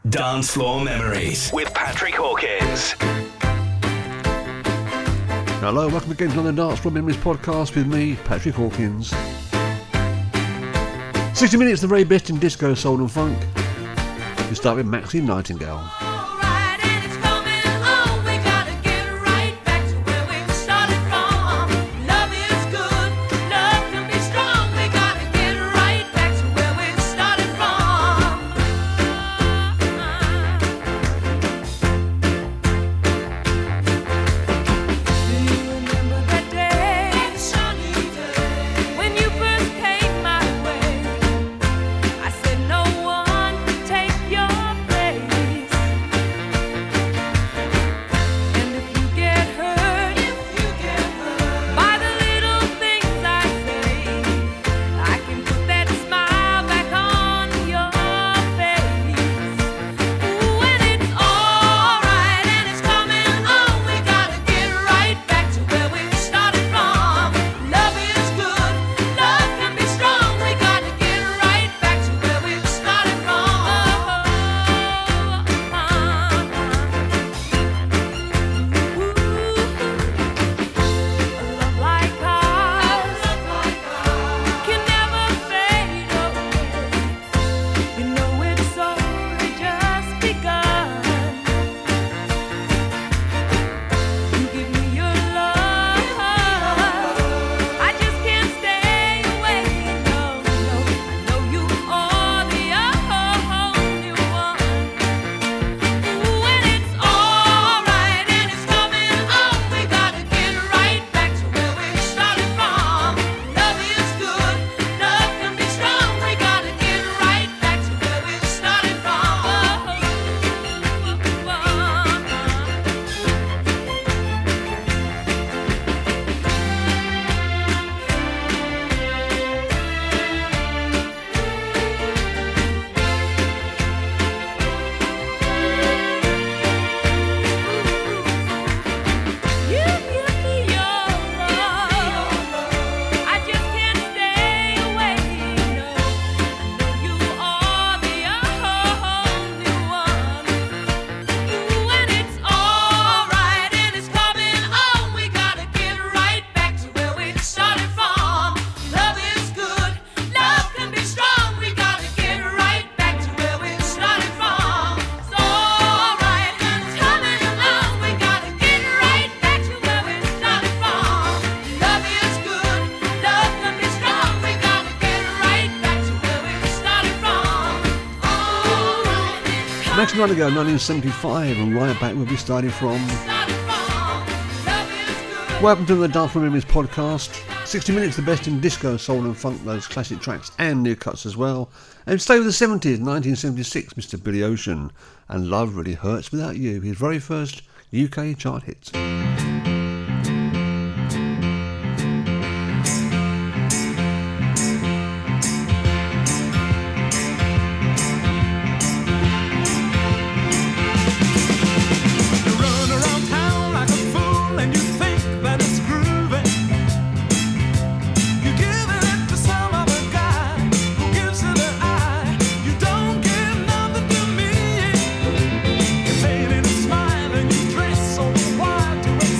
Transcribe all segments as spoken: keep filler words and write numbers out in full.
Dance Floor Memories with Patrick Hawkins. Hello, welcome again to the Dance Floor Memories podcast with me, Patrick Hawkins. sixty minutes, the very best in disco, soul and funk. We start with Maxine Nightingale. Maxine Nightingale, nineteen seventy-five, and right back where we started from. Welcome to the Dance Floor Memories podcast. sixty minutes, the best in disco, soul and funk, those classic tracks and new cuts as well. And stay with the seventies, nineteen seventy-six, Mister Billy Ocean, and Love Really Hurts Without You, his very first U K chart hit. Smile and you dress so wild to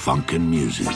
funkin' music.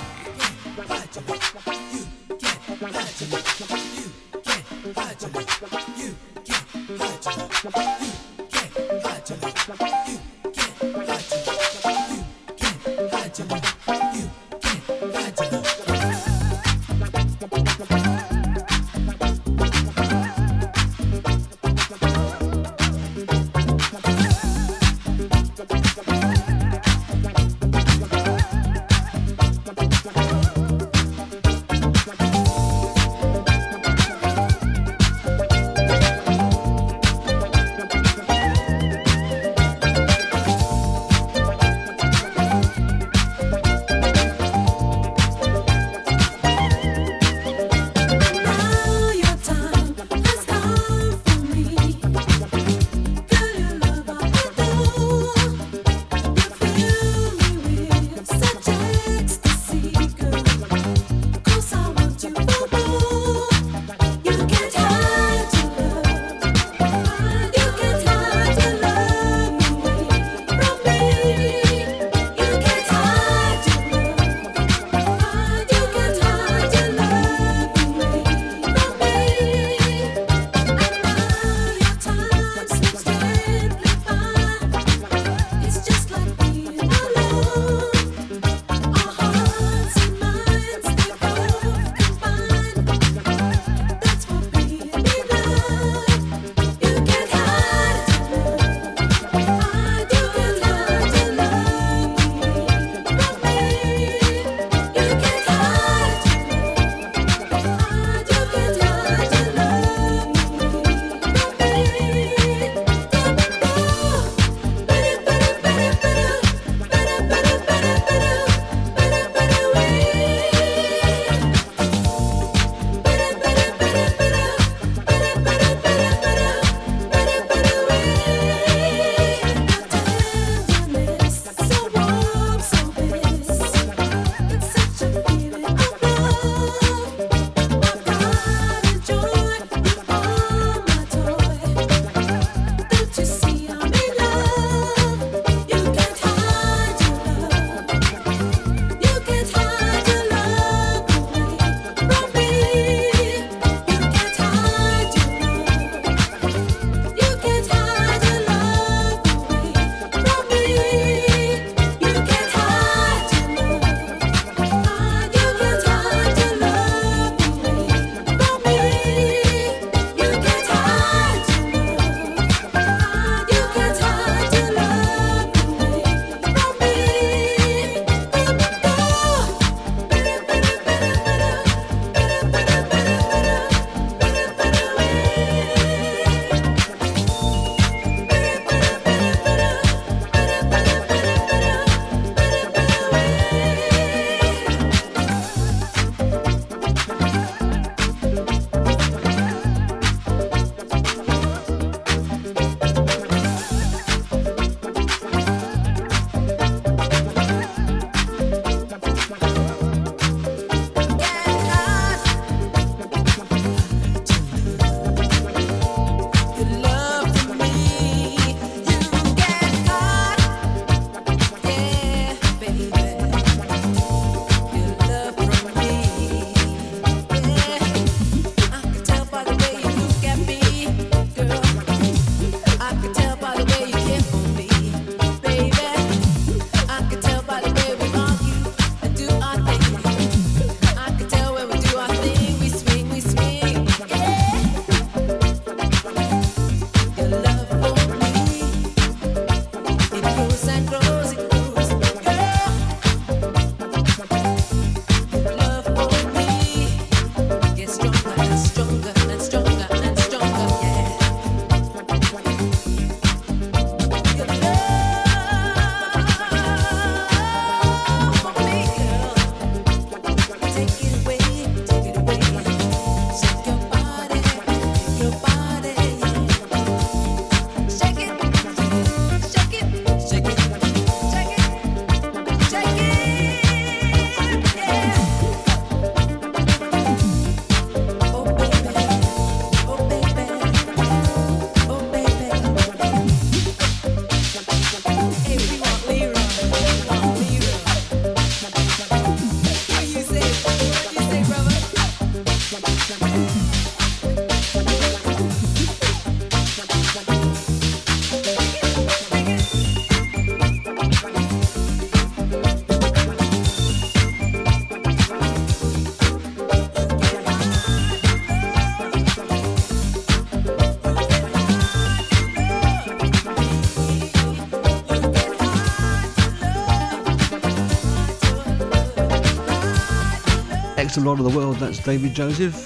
Excellent Lot of the World, that's David Joseph.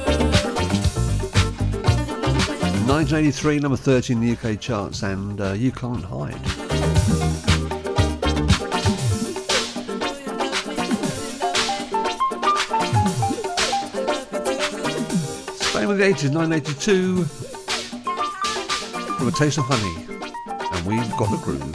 nineteen eighty-three, number thirty in the U K charts, and uh, You Can't Hide. Staying with the eighties, nineteen eighty-two, from A Taste of Honey, and We've Got a Groove.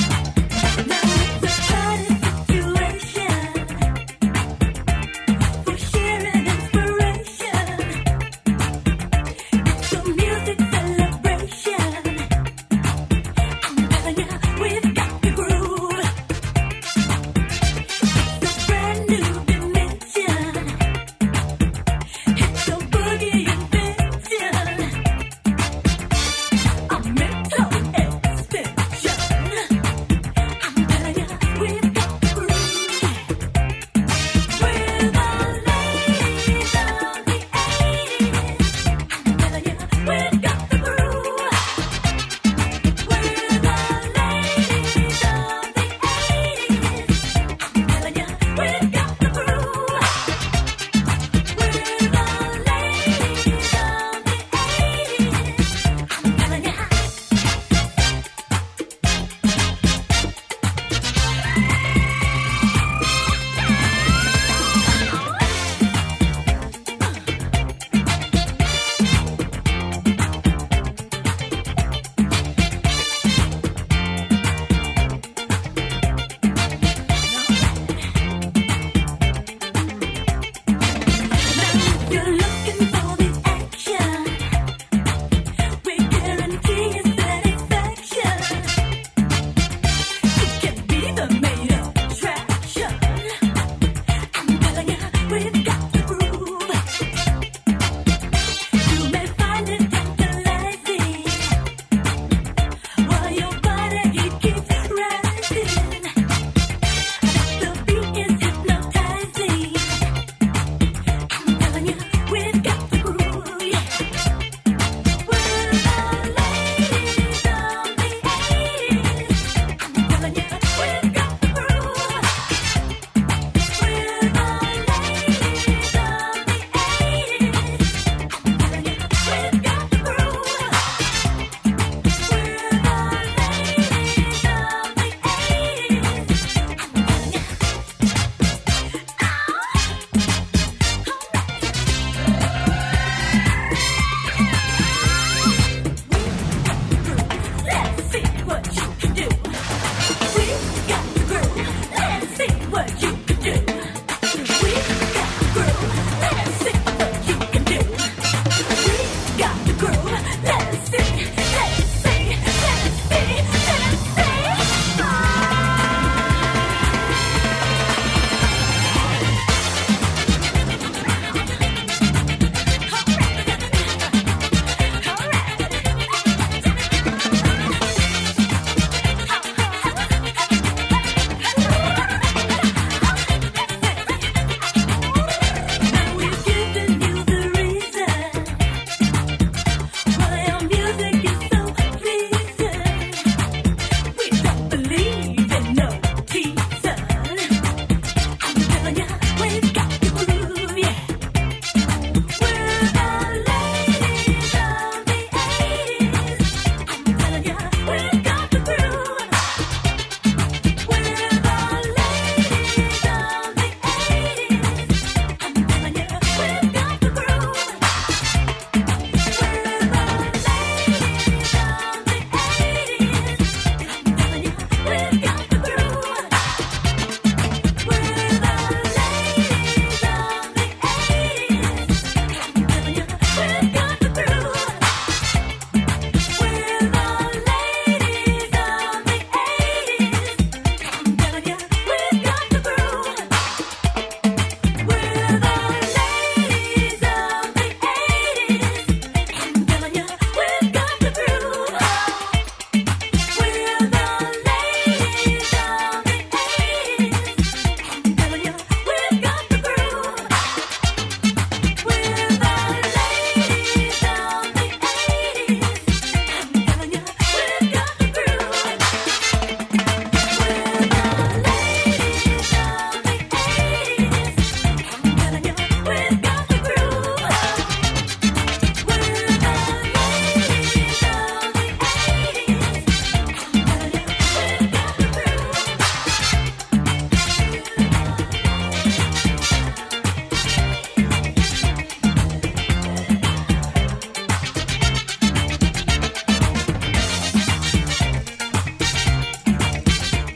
Now it's a party situation.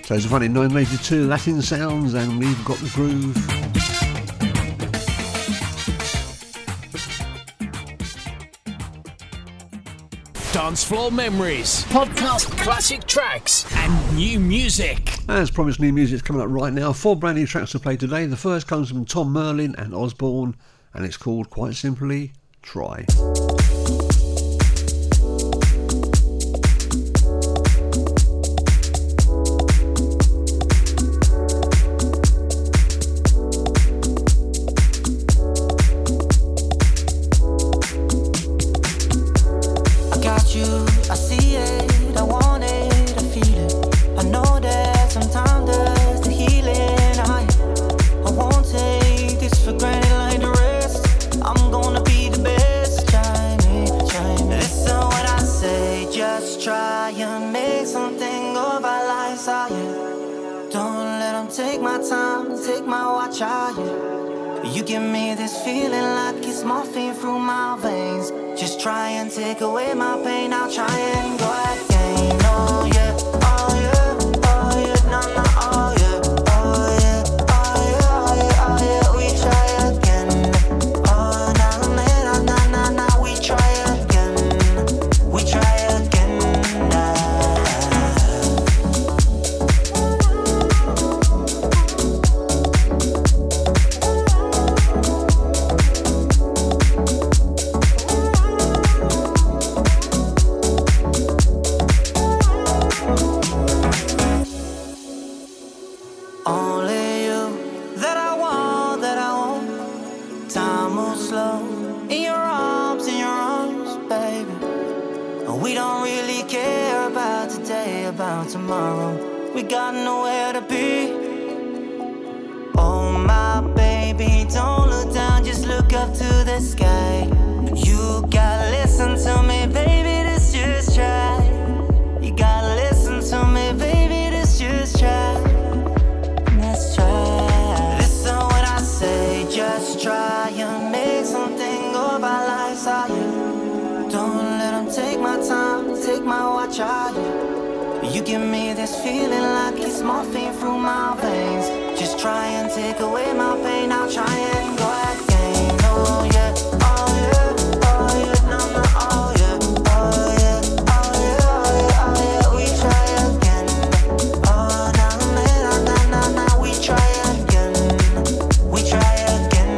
So it's funny, nineteen eighty-two, Latin Sounds, and We've Got the Groove. Dance Floor Memories, podcast classic tracks and new music. As promised, new music's coming up right now. Four brand new tracks to play today. The first comes from Tom Merlin and Osborne, and it's called, quite simply, Try. You give me this feeling like it's morphine through my veins. Just try and take away my pain. I'll try and go again. Oh yeah, oh yeah, oh yeah, no, no, oh yeah, oh yeah, oh yeah, oh yeah, oh yeah, we try again. Oh na na na na na, we try again. We try again. Tomorrow, we got nowhere to be. Oh my baby, don't look down, just look up to the sky. You gotta listen to me, baby, let's just try. You gotta listen to me, baby, let's just try. Let's try. Listen when I say just try and make something of our lives, are you? Don't let them take my time, take my watch, are you? You give me this feeling like it's morphine through my veins. Just try and take away my pain. I'll try and go again. Oh yeah, oh yeah, oh yeah, no, no, oh yeah, oh yeah, oh yeah, oh yeah, oh yeah, we try again. Oh na na na na na, we try again. We try again.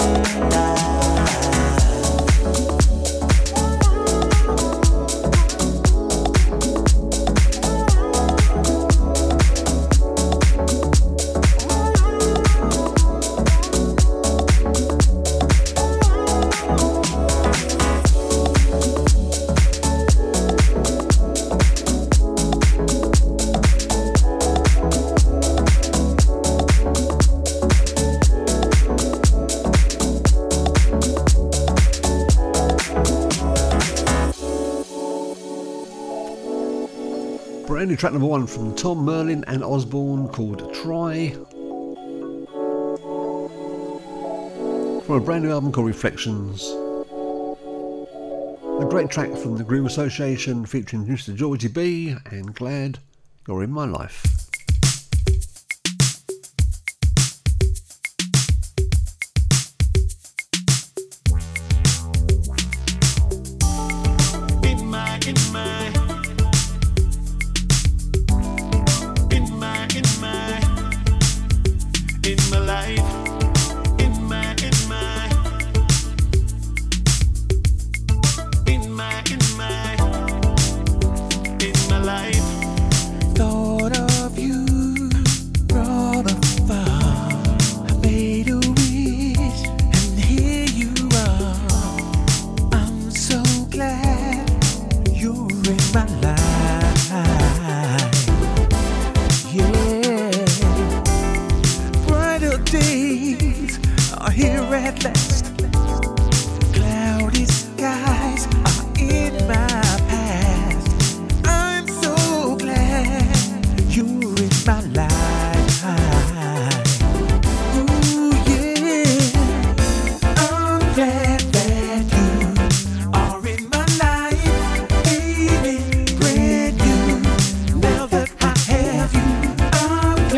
Brand new track number one from Tom Merlin and Osborne called Try, from a brand new album called Reflections. A great track from the Groove Association featuring Mister Georgie B and Glad You're in My Life. Brand new, now that I have you, I'm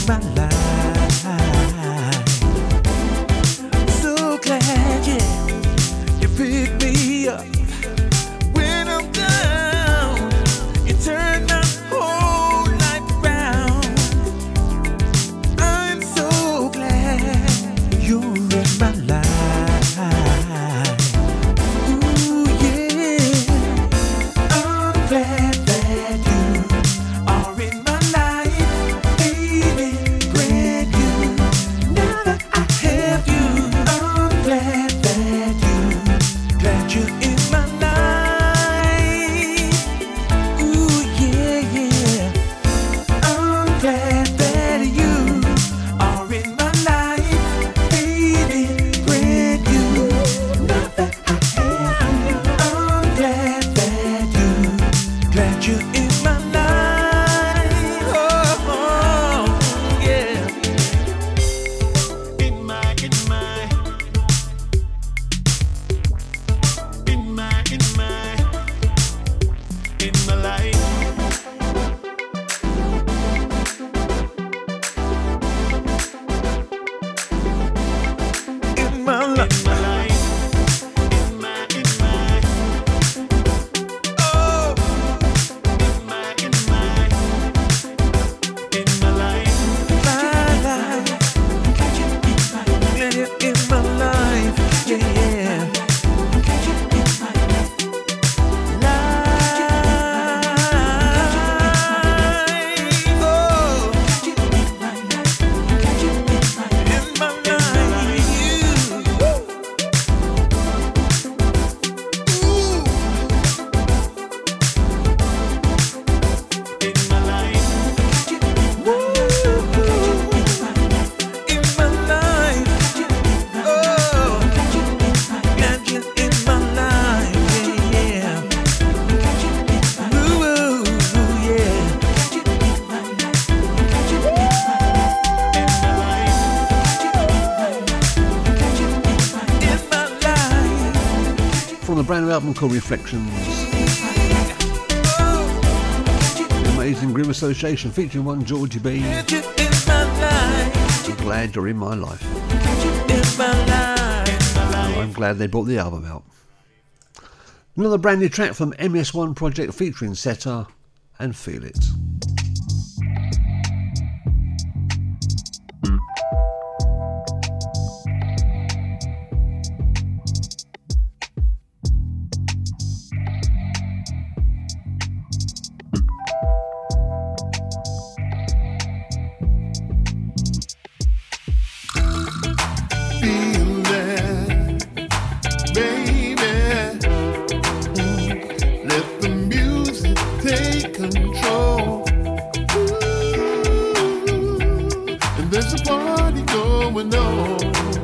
my life. So glad, yeah, you picked me up. When I'm down, you turn my whole life around. I'm so glad you're in my life. Ooh, yeah. I'm glad that you are in my life, baby. Brand new. Now that I have you, I'm glad that you, glad you're in my life. Ooh, yeah, yeah. I'm glad that you are in my life, baby. Brand new. Now that I have you, I'm glad that you, glad you're in my life. Oh, oh, yeah. In my, in my, in my, in my, in my life. In my life. In my, in my, oh. In my, in my, in my life. My life. Glad you're in my life. Yeah, yeah. Life. Oh. In my life. From the brand new album called Reflections, the amazing Groove Association featuring one Georgie B. I'm glad you're in my life. And I'm glad they brought the album out. Another brand new track from M S one Project featuring Seta and Feel It. Feel that, baby. Let the music take control. Ooh, and there's a party going on.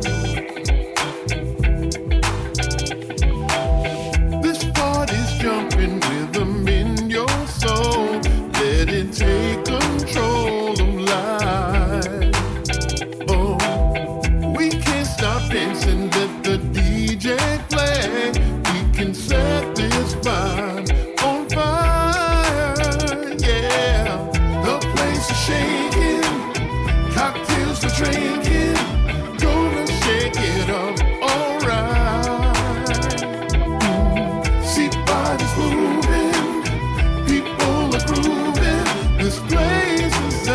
This party's jumping rhythm in your soul. Let it take control of life. Oh, we can't stop dancing, let the D J play. We can set this vibe on fire, yeah. The place is shaking, cocktails we're drinking, gonna shake it up, alright. Mm. See bodies moving, people are grooving, this place is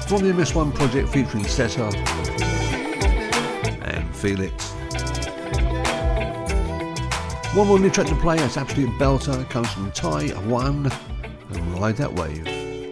from the M S one project featuring Seta and Felix. One more new track to play, that's absolute belter, it comes from Tai One and Ride That Wave.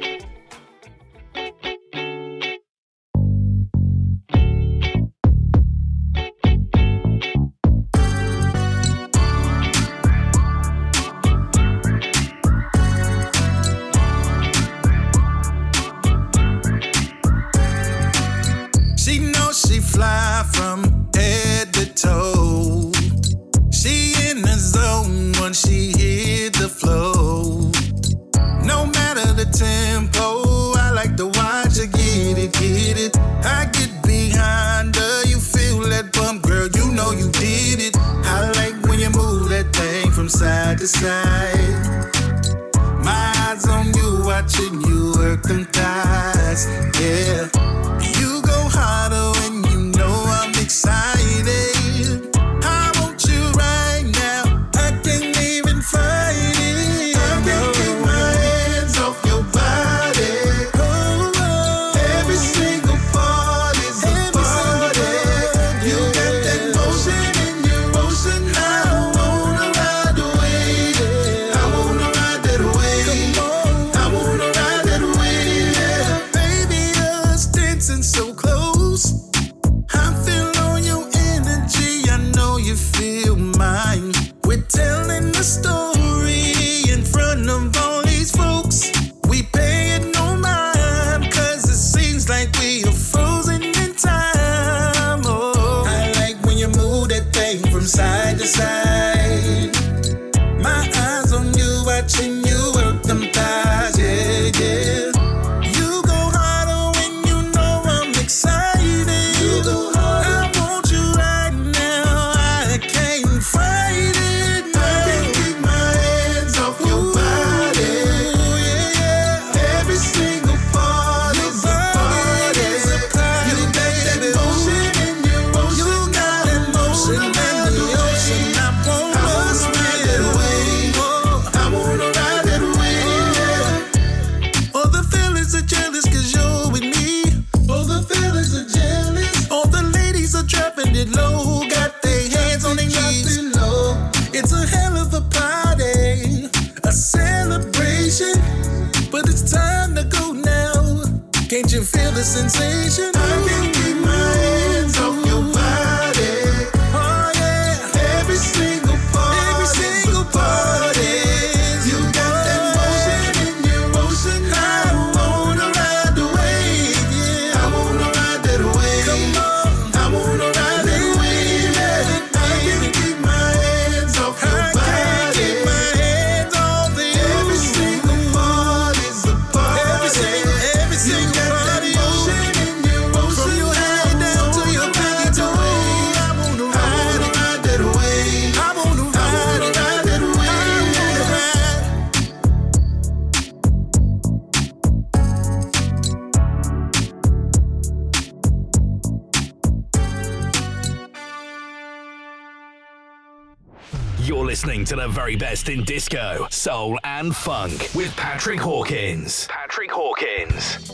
You're listening to the very best in disco, soul and funk with Patrick Hawkins. Patrick Hawkins.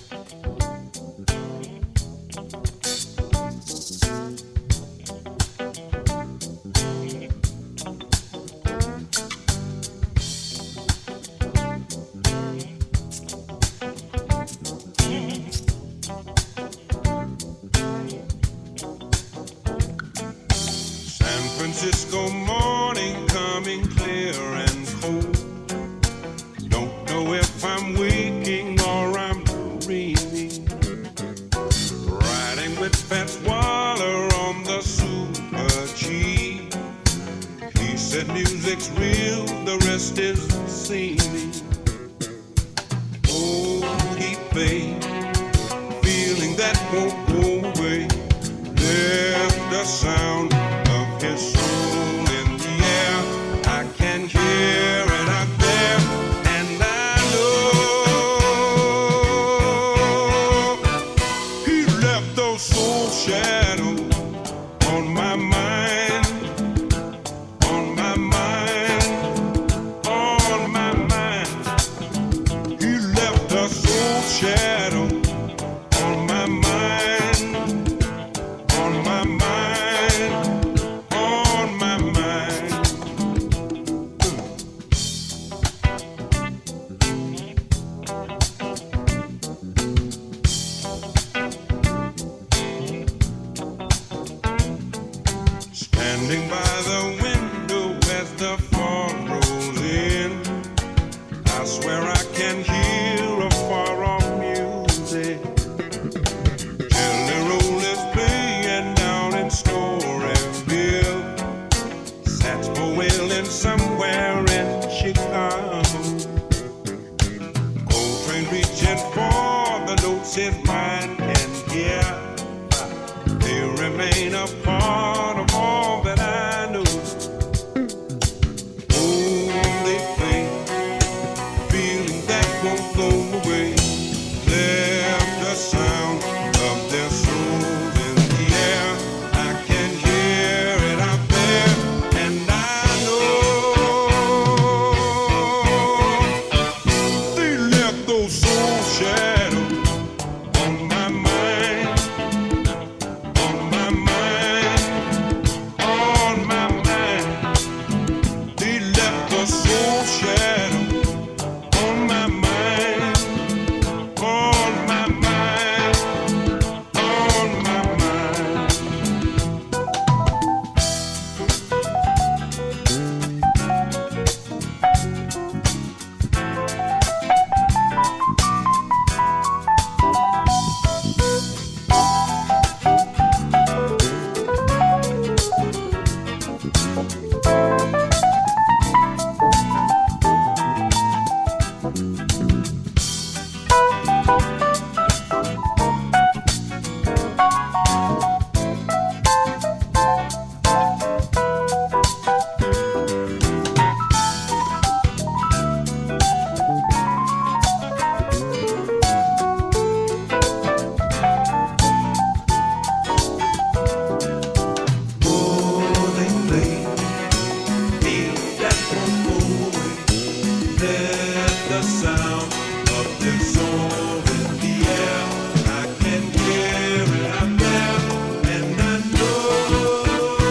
Francisco morning coming clear and cold. Don't know if I'm waking or I'm dreaming. Riding with Fats Waller on the Super G. He said music's real, the rest is seeming. Oh, he paid, feeling that won't go away. Left the sound of his soul in the air. I can hear it out there, and I know he left those soul shadows on my mind, on my mind, on my mind. He left a soul shadow searching for the notes his mind can hear. They remain a part of all that I know. Oh, they play, feeling that won't go away. Left the sound of their souls in the air. I can hear it out there, and I know they left those soul shadows on my mind, on my mind, on my mind. They left the soul shadow on my mind, on my mind, on my mind. The sound of their soul in the air. I can hear it out there, and I know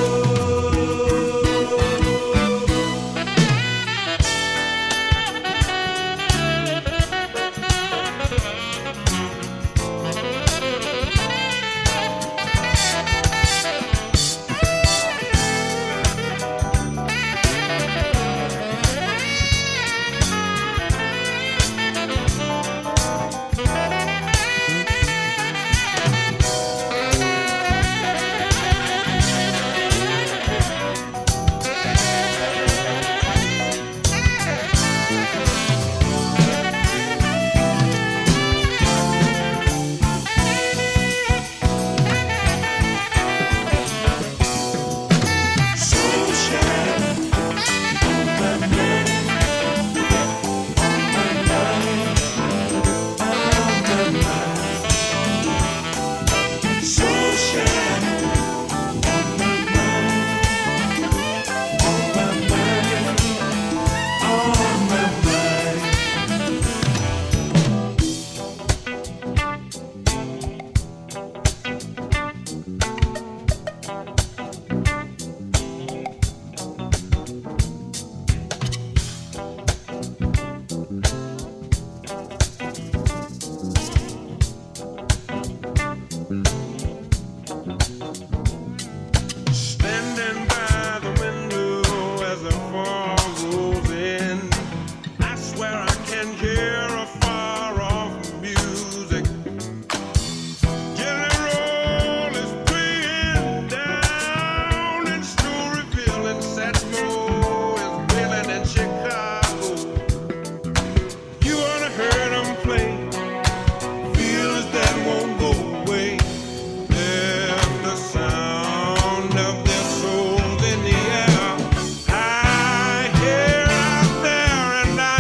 standing by the window as the fall rolls in. I swear I can hear a far off music. Jelly Roll is playing down in Storyville, and Satchmo is wailing in Chicago. You ought to hear them play. Feelings that won't go away. Left the sound of their souls in the air. I hear out there, and I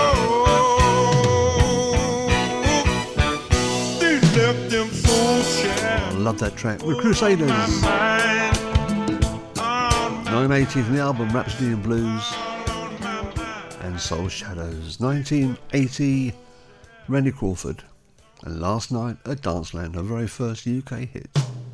know they left them soul shadows Love that track. The Crusaders. on my mind, on my nineteen eighty from the album Rhapsody in Blues on my mind. and Soul Shadows. nineteen eighty, Randy Crawford. And Last Night at Danceland, her very first U K hit.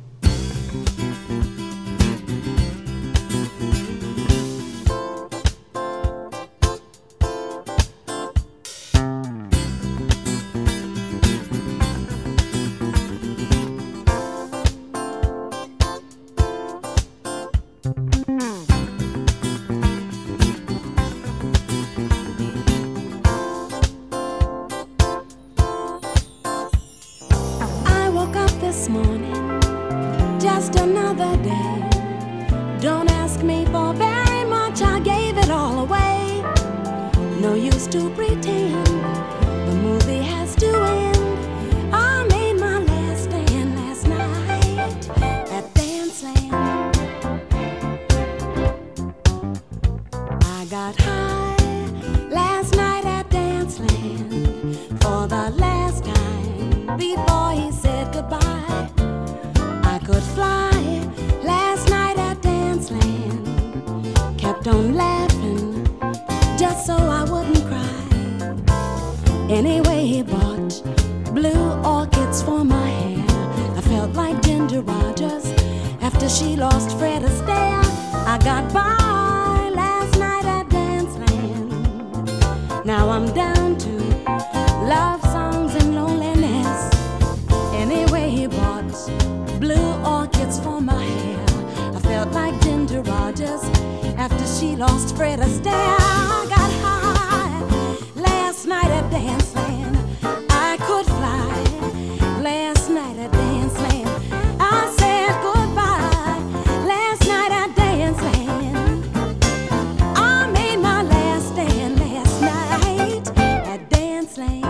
I woke up this morning, just another day. Don't ask me for very much, I gave it all away. No use to pretend, the movie has to end. on laughing just so I wouldn't cry. Anyway, he bought blue orchids for my hair. I felt like Ginger Rogers after she lost Fred Astaire. I got by last night at Danceland. Now I'm down to love songs and loneliness. Anyway, he bought blue orchids for my hair. I felt like Ginger Rogers after she lost Fred Astaire. I got high last night at Danceland. I could fly last night at Danceland. I said goodbye last night at Danceland. I made my last stand last night at Danceland.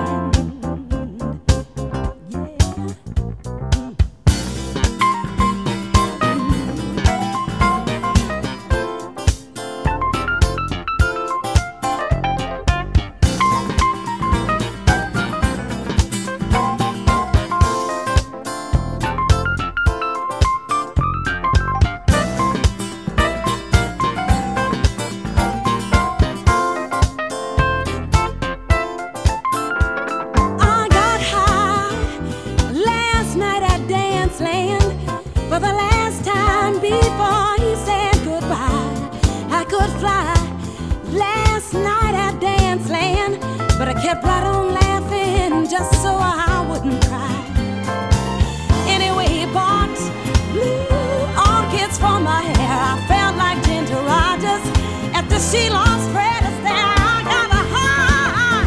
Kept right on laughing just so I wouldn't cry. Anyway, he bought blue orchids for my hair. I felt like Ginger Rogers after she lost Fred Astaire. I got a high.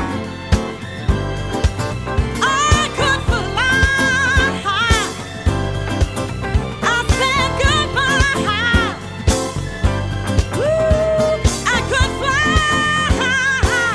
I could fly high. I said goodbye. Woo, I could fly high.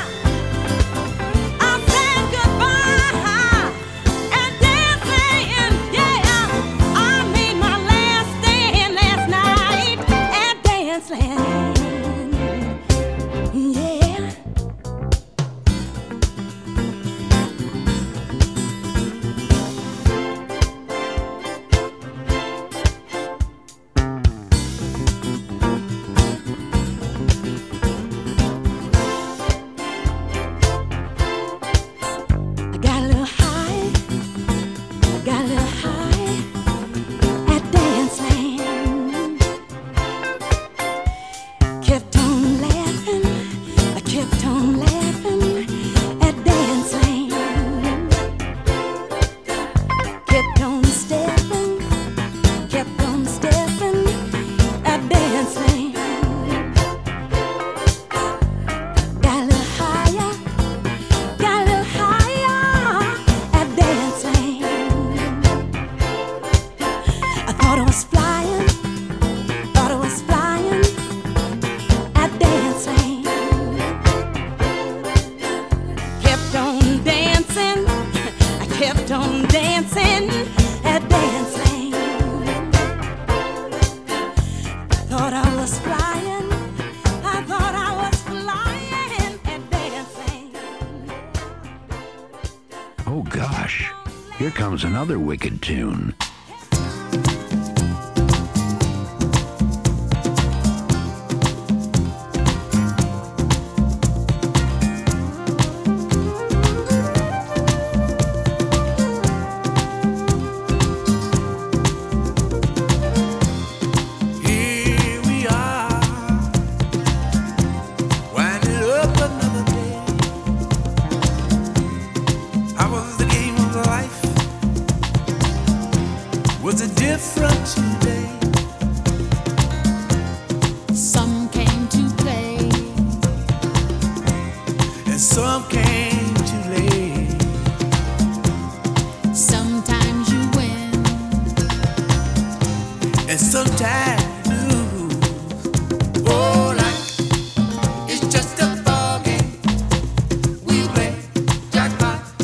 Another wicked tune.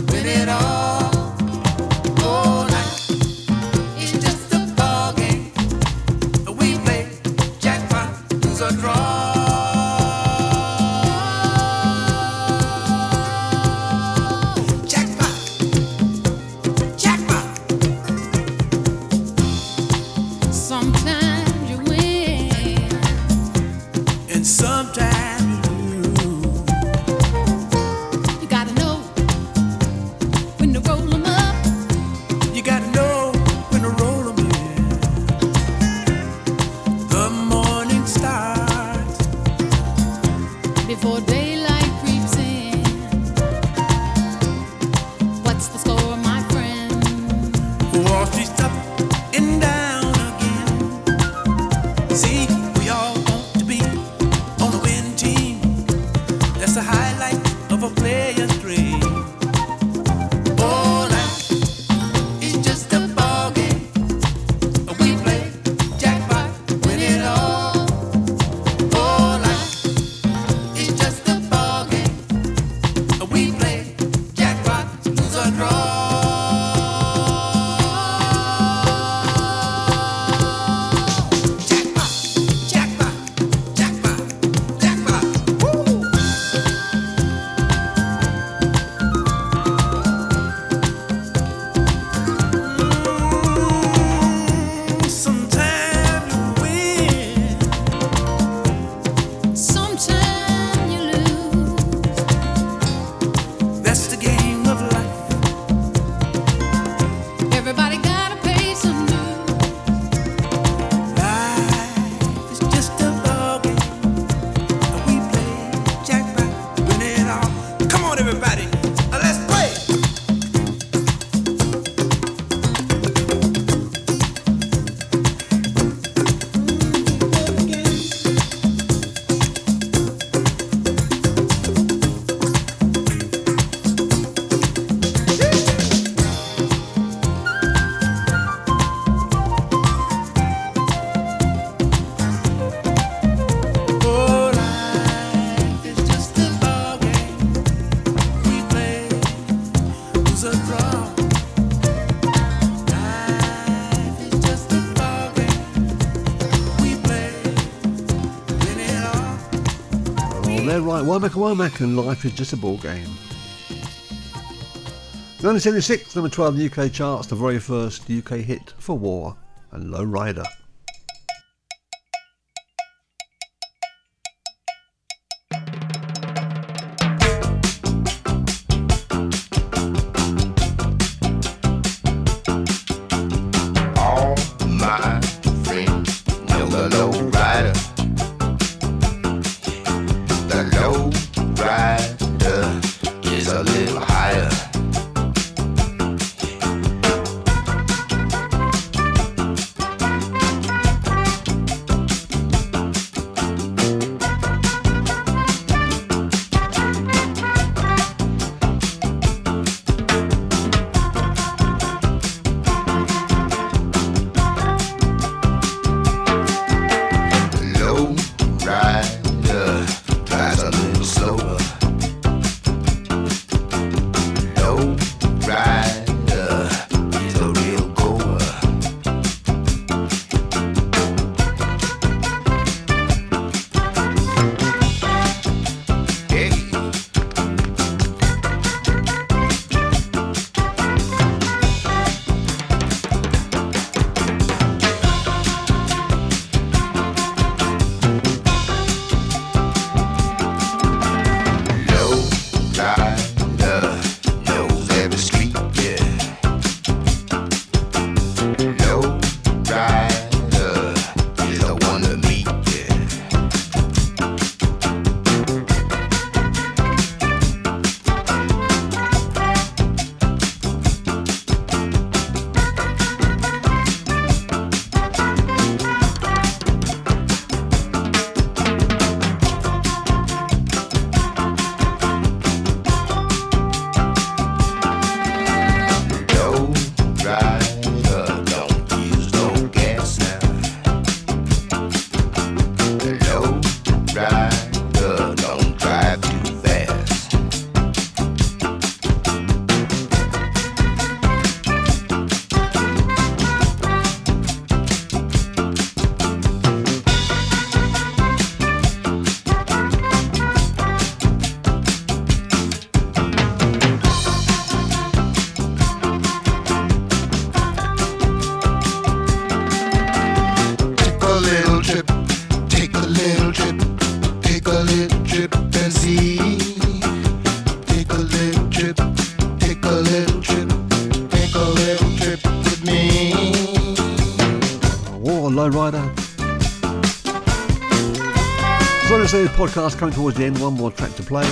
It's just a ball game. roll 'em up. You gotta know when to roll 'em in. The morning starts before daylight creeps in. What's the score, my friend? Wall Street's up and down again. See, we all want to be on a winning team. That's the highlight of a player's dream. Oh, life is just a ball game. We play jackpot, win it all. Oh, life is just a ball game. We play jackpot, lose or draw. Sometime you lose. That's the game of life. Everybody gotta pay some dues. Life is just a ball game. We play jackpot, win it all. Come on, everybody, uh, let's play. Oh, life is just a ball game. We play, lose or draw. Life is just a ball game. We play, win it all. Oh, they're right. Womack and Womack and Life is Just a Ball Game. nineteen seventy-six, number twelve in the U K charts, the very first U K hit for War and Low Rider. All my friends know the low rider. The low rider is a little higher. say the podcast coming towards the end. One more track to play.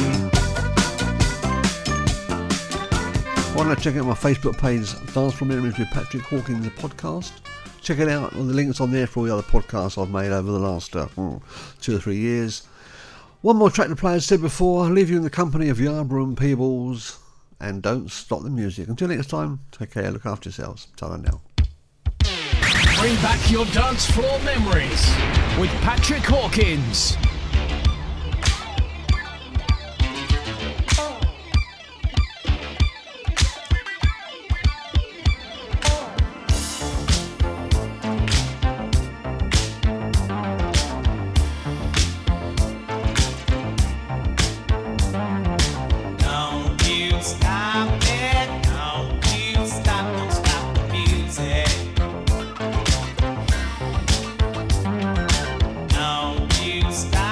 Why not check out my Facebook page, Dance Floor Memories with Patrick Hawkins, the podcast. Check it out. All the links on there for all the other podcasts I've made over the last uh, two or three years. One more track to play, as I said before. I'll leave you in the company of Yarborough and Peebles. And don't stop the music. Until next time, take care, look after yourselves. Ta-ra now. Bring back your dance floor memories with Patrick Hawkins. Stop.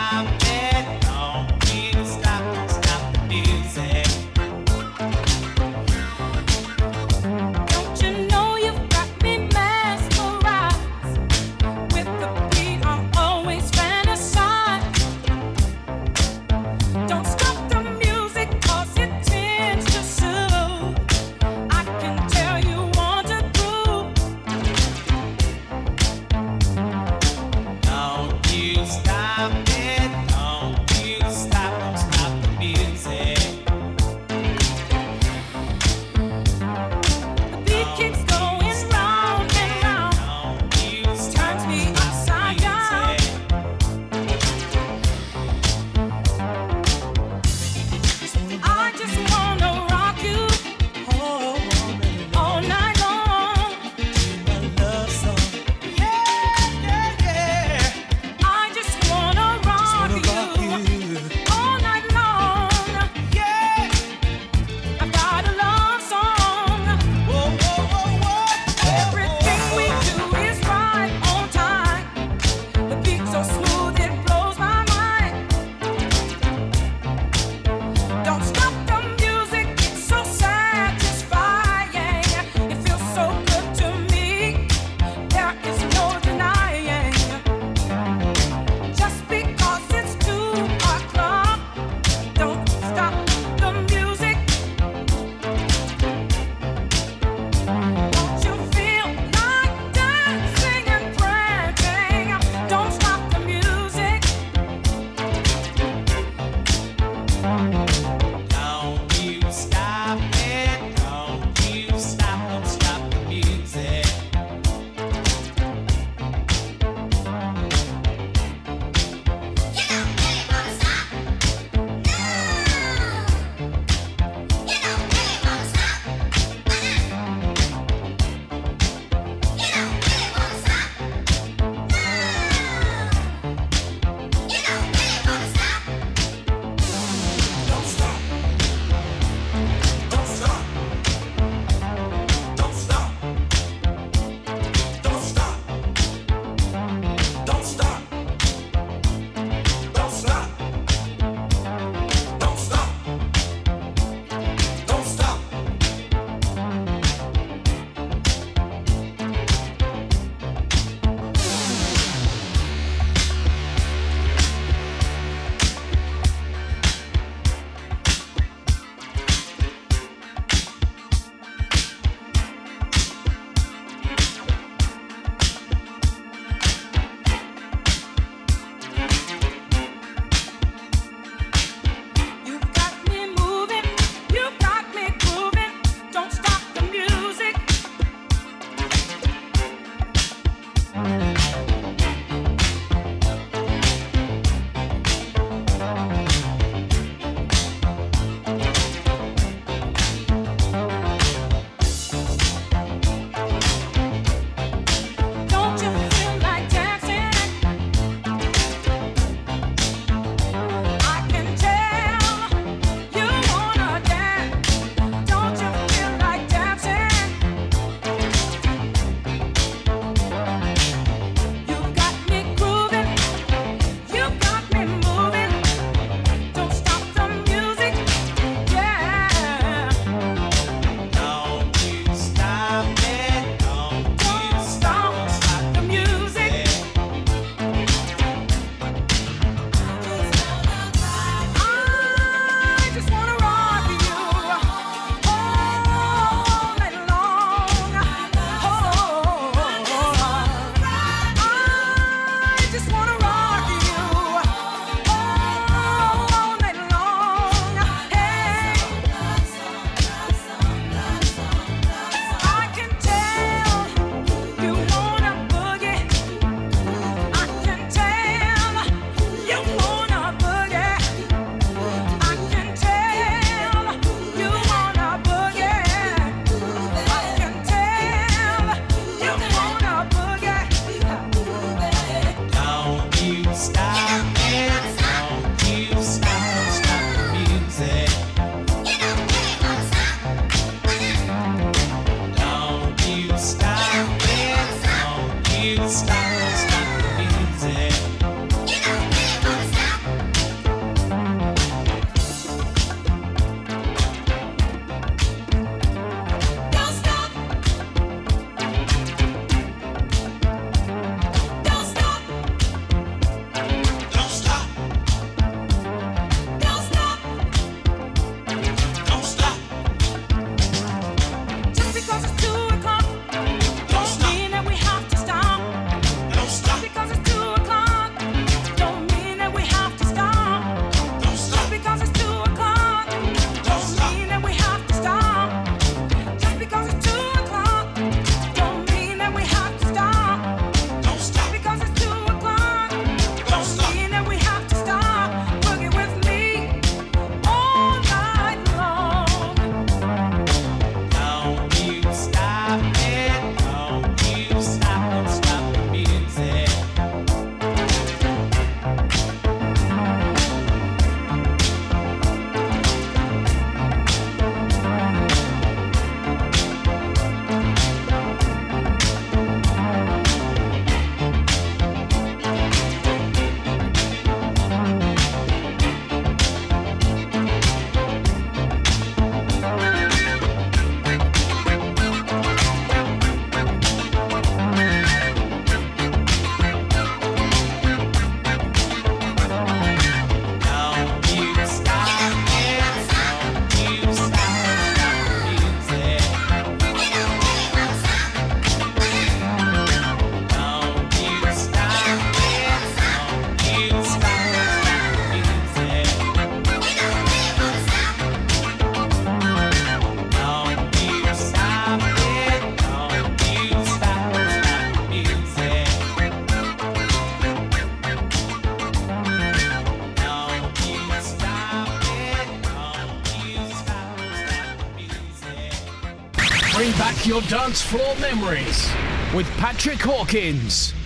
Bring back your dance floor memories with Patrick Hawkins.